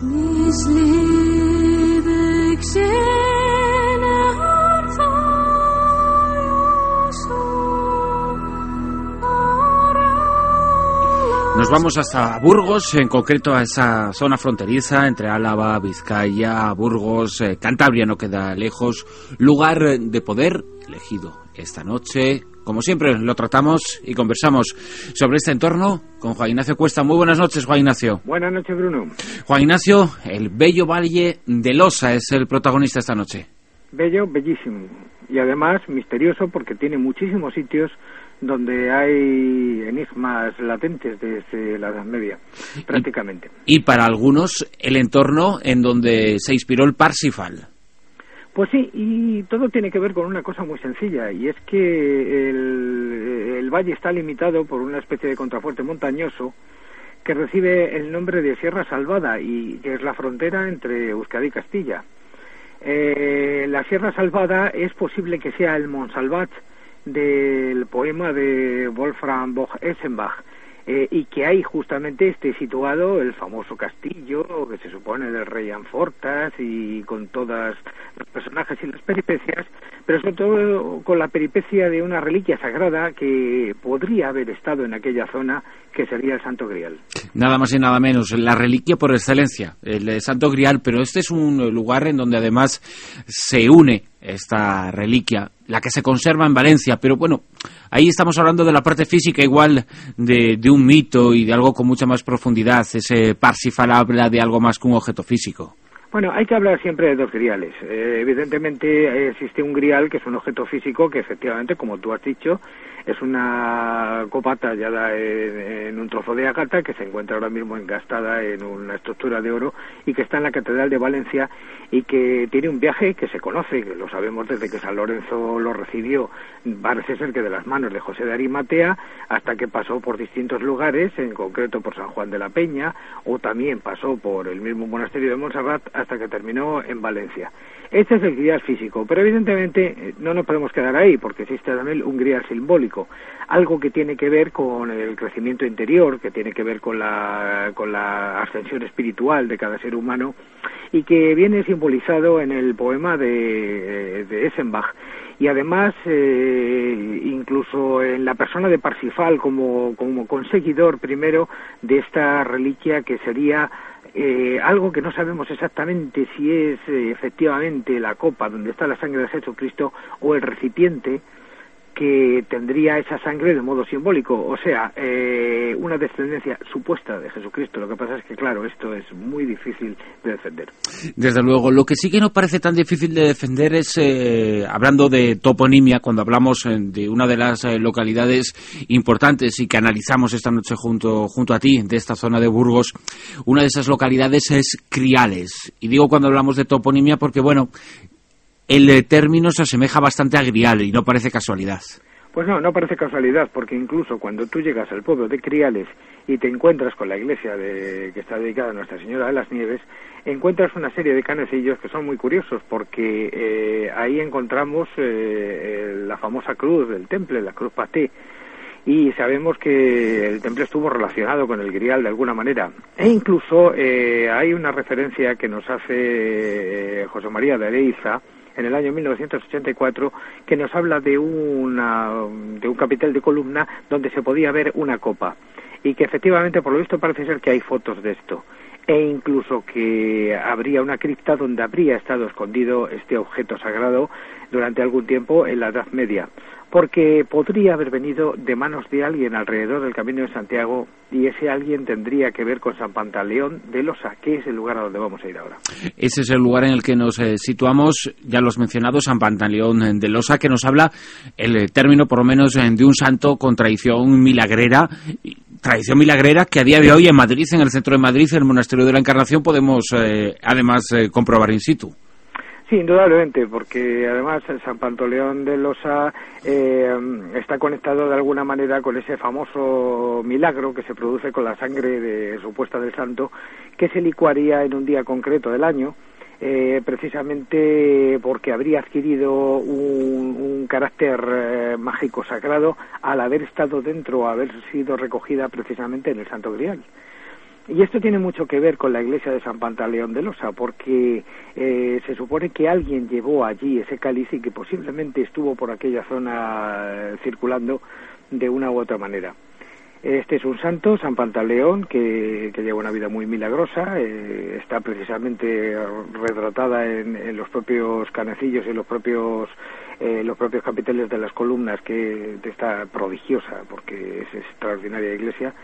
Nos vamos hasta Burgos, en concreto a esa zona fronteriza entre Álava, Vizcaya, Burgos, Cantabria no queda lejos, lugar de poder elegido esta noche. Como siempre lo tratamos y conversamos sobre este entorno con Juan Ignacio Cuesta. Muy buenas noches, Juan Ignacio. Buenas noches, Bruno. Juan Ignacio, el bello valle de Losa es el protagonista esta noche. Bello, bellísimo. Y además misterioso porque tiene muchísimos sitios donde hay enigmas latentes desde la Edad Media, prácticamente. Y para algunos, el entorno en donde se inspiró el Parsifal. Pues sí, y todo tiene que ver con una cosa muy sencilla, y es que el valle está limitado por una especie de contrafuerte montañoso que recibe el nombre de Sierra Salvada, y que es la frontera entre Euskadi y Castilla. La Sierra Salvada es posible que sea el Montsalvat del poema de Wolfram von Eschenbach, y que ahí justamente esté situado el famoso castillo que se supone del rey Anfortas, y con todos los personajes y las peripecias, pero sobre todo con la peripecia de una reliquia sagrada que podría haber estado en aquella zona, que sería el Santo Grial. Nada más y nada menos, la reliquia por excelencia, el Santo Grial, pero este es un lugar en donde además se une esta reliquia, la que se conserva en Valencia, pero bueno, ahí estamos hablando de la parte física igual de un mito y de algo con mucha más profundidad. Ese Parsifal habla de algo más que un objeto físico. Bueno, hay que hablar siempre de dos griales. Evidentemente existe un grial que es un objeto físico que efectivamente, como tú has dicho, es una copa tallada en un trozo de ágata que se encuentra ahora mismo engastada en una estructura de oro y que está en la Catedral de Valencia, y que tiene un viaje que se conoce, que lo sabemos desde que San Lorenzo lo recibió, parece ser que de las manos de José de Arimatea, hasta que pasó por distintos lugares, en concreto por San Juan de la Peña, o también pasó por el mismo monasterio de Montserrat, hasta que terminó en Valencia. Este es el grial físico, pero evidentemente no nos podemos quedar ahí, porque existe también un grial simbólico, algo que tiene que ver con el crecimiento interior, que tiene que ver con la ascensión espiritual de cada ser humano, y que viene simbolizado en el poema de Eschenbach, y además incluso en la persona de Parsifal como conseguidor primero de esta reliquia, que sería algo que no sabemos exactamente si es efectivamente la copa donde está la sangre de Jesucristo o el recipiente que tendría esa sangre de modo simbólico, o sea, una descendencia supuesta de Jesucristo. Lo que pasa es que, claro, esto es muy difícil de defender. Desde luego, lo que sí que no parece tan difícil de defender es, hablando de toponimia, cuando hablamos de una de las localidades importantes y que analizamos esta noche junto a ti, de esta zona de Burgos, una de esas localidades es Criales. Y digo cuando hablamos de toponimia porque, bueno, el término se asemeja bastante a Grial y no parece casualidad. Pues no parece casualidad, porque incluso cuando tú llegas al pueblo de Criales y te encuentras con la iglesia que está dedicada a Nuestra Señora de las Nieves, encuentras una serie de canecillos que son muy curiosos, porque ahí encontramos la famosa cruz del Temple, la cruz Paté, y sabemos que el Temple estuvo relacionado con el Grial de alguna manera, e incluso hay una referencia que nos hace José María de Areiza en el año 1984, que nos habla de un capitel de columna donde se podía ver una copa, y que efectivamente, por lo visto, parece ser que hay fotos de esto, e incluso que habría una cripta donde habría estado escondido este objeto sagrado durante algún tiempo en la Edad Media, porque podría haber venido de manos de alguien alrededor del Camino de Santiago, y ese alguien tendría que ver con San Pantaleón de Losa, que es el lugar a donde vamos a ir ahora. Ese es el lugar en el que nos situamos, ya lo has mencionado, San Pantaleón de Losa, que nos habla el término, por lo menos, de un santo con tradición milagrera que a día de hoy en Madrid, en el centro de Madrid, en el Monasterio de la Encarnación, podemos además comprobar in situ. Sí, indudablemente, porque además San Pantaleón de Losa está conectado de alguna manera con ese famoso milagro que se produce con la sangre supuesta del santo, que se licuaría en un día concreto del año, precisamente porque habría adquirido un carácter mágico sagrado al haber estado dentro, haber sido recogida precisamente en el Santo Grial. Y esto tiene mucho que ver con la iglesia de San Pantaleón de Losa, porque se supone que alguien llevó allí ese cáliz y que posiblemente estuvo por aquella zona circulando de una u otra manera. Este es un santo, San Pantaleón, que lleva una vida muy milagrosa, está precisamente retratada en los propios canecillos y los propios capiteles de las columnas, que está prodigiosa, porque es extraordinaria iglesia.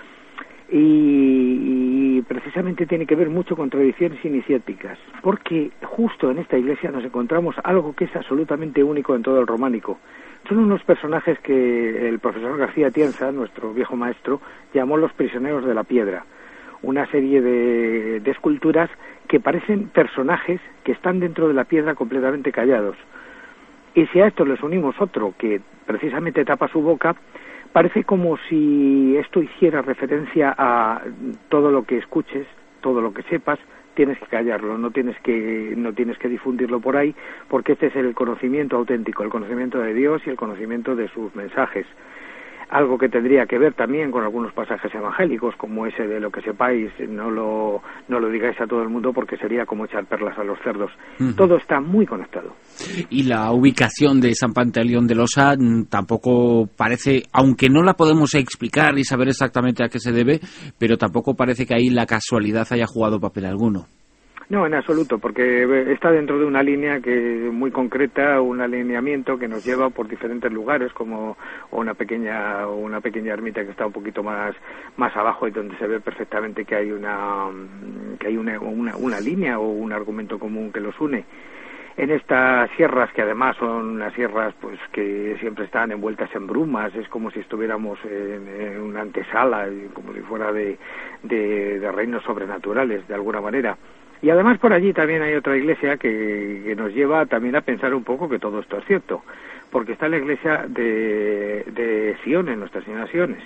Y precisamente tiene que ver mucho con tradiciones iniciáticas, porque justo en esta iglesia nos encontramos algo que es absolutamente único en todo el románico. Son unos personajes que el profesor García Tienza, nuestro viejo maestro, llamó los prisioneros de la piedra, una serie de esculturas que parecen personajes que están dentro de la piedra completamente callados. Y si a esto les unimos otro que precisamente tapa su boca, parece como si esto hiciera referencia a todo lo que escuches, todo lo que sepas, tienes que callarlo, no tienes que difundirlo por ahí, porque este es el conocimiento auténtico, el conocimiento de Dios y el conocimiento de sus mensajes. Algo que tendría que ver también con algunos pasajes evangélicos, como ese de lo que sepáis, no lo digáis a todo el mundo, porque sería como echar perlas a los cerdos. Todo está muy conectado. Y la ubicación de San Pantaleón de Losa tampoco parece, aunque no la podemos explicar y saber exactamente a qué se debe, pero tampoco parece que ahí la casualidad haya jugado papel alguno. No, en absoluto, porque está dentro de una línea que muy concreta, un alineamiento que nos lleva por diferentes lugares, como una pequeña ermita que está un poquito más abajo y donde se ve perfectamente que hay una línea o un argumento común que los une. En estas sierras, que además son unas sierras pues que siempre están envueltas en brumas, es como si estuviéramos en una antesala, como si fuera de reinos sobrenaturales, de alguna manera. Y además por allí también hay otra iglesia que nos lleva también a pensar un poco que todo esto es cierto, porque está la iglesia de Sion, en Nuestra Señora Siones,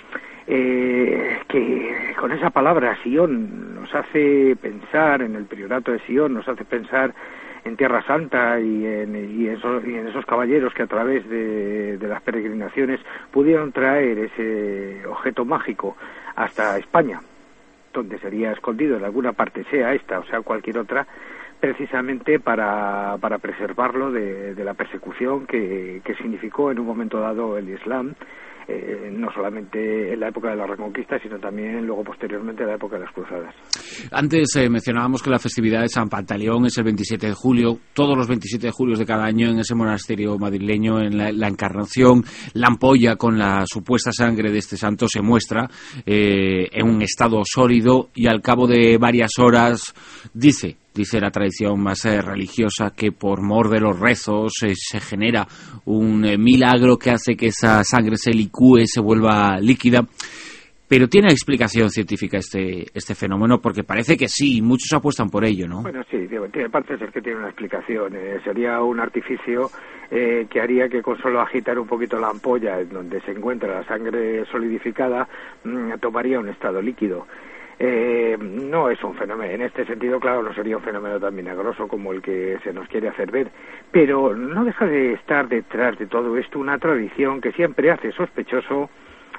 que con esa palabra Sion nos hace pensar en el priorato de Sion, nos hace pensar en Tierra Santa y en esos caballeros que a través de las peregrinaciones pudieron traer ese objeto mágico hasta España, donde sería escondido en alguna parte, sea esta o sea cualquier otra, precisamente para preservarlo de la persecución que significó en un momento dado el Islam, no solamente en la época de la Reconquista, sino también luego posteriormente en la época de las Cruzadas. Antes mencionábamos que la festividad de San Pantaleón es el 27 de julio, todos los 27 de julio de cada año en ese monasterio madrileño, en la Encarnación, la ampolla con la supuesta sangre de este santo se muestra en un estado sólido y al cabo de varias horas dice la tradición más religiosa que por mor de los rezos se genera un milagro que hace que esa sangre se licúe, se vuelva líquida. Pero tiene explicación científica este fenómeno, porque parece que sí, muchos apuestan por ello, ¿no? Bueno, sí, parece ser que tiene una explicación. Sería un artificio que haría que con solo agitar un poquito la ampolla en donde se encuentra la sangre solidificada, tomaría un estado líquido. No es un fenómeno, en este sentido, claro, no sería un fenómeno tan milagroso como el que se nos quiere hacer ver, pero no deja de estar detrás de todo esto una tradición que siempre hace sospechoso,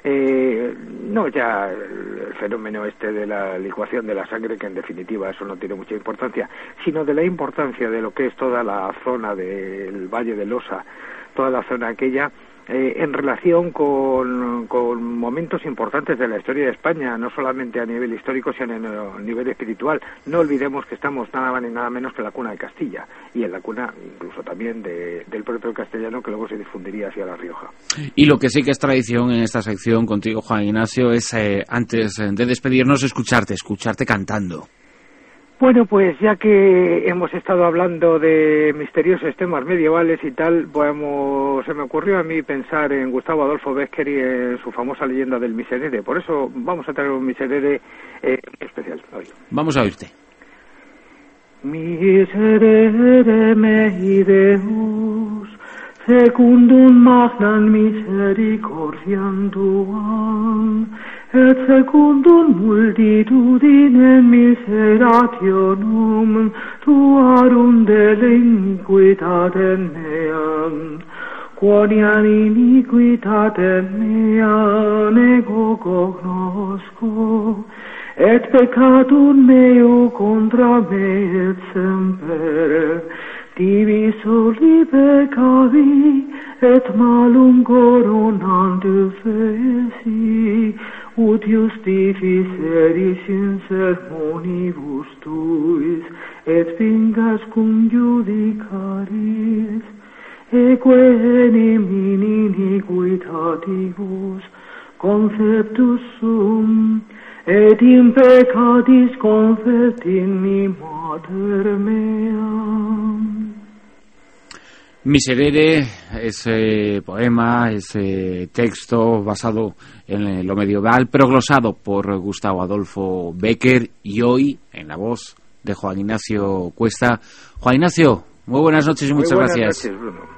no ya el fenómeno este de la licuación de la sangre, que en definitiva eso no tiene mucha importancia, sino de la importancia de lo que es toda la zona del Valle de Losa, toda la zona aquella, en relación con momentos importantes de la historia de España, no solamente a nivel histórico, sino a nivel espiritual. No olvidemos que estamos nada más ni nada menos que en la cuna de Castilla, y en la cuna incluso también del propio castellano, que luego se difundiría hacia La Rioja. Y lo que sí que es tradición en esta sección contigo, Juan Ignacio, es antes de despedirnos escucharte cantando. Bueno, pues ya que hemos estado hablando de misteriosos temas medievales y tal, se me ocurrió a mí pensar en Gustavo Adolfo Bécquer y en su famosa leyenda del Miserere. Por eso vamos a traer un Miserere especial hoy. Vamos a oírte. Miserere mei Deus, secundum magnam misericordiam tuam, et secundum multitudinem miserationum tuarum delinquitatem meam, quoniam iniquitatem mea nego cognosco, et peccatum meo contra me et semper, divi soli peccavi, et malum coronante feci, ut justificeris in sermonibus tuis, et vingas cum judicaris, eque enim in iniquitatibus conceptus sum, et in peccatis convertini mater mea. Miserere, ese poema, ese texto basado en lo medieval, pero glosado por Gustavo Adolfo Bécquer, y hoy en la voz de Juan Ignacio Cuesta. Juan Ignacio, muy buenas noches y muchas gracias. Muy buenas noches, Bruno.